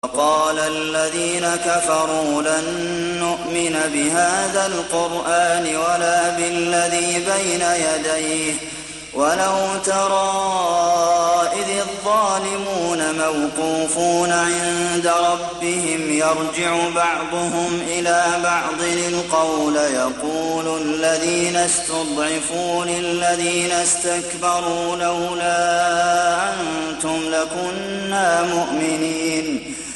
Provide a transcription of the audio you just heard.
وقال الذين كفروا لن نؤمن بهذا القرآن ولا بالذي بين يديه ولو ترى إذ الظالمون موقوفون عند ربهم يرجع بعضهم إلى بعض القول يقول الذين استضعفوا للذين استكبروا لولا أنتم لكنا مؤمنين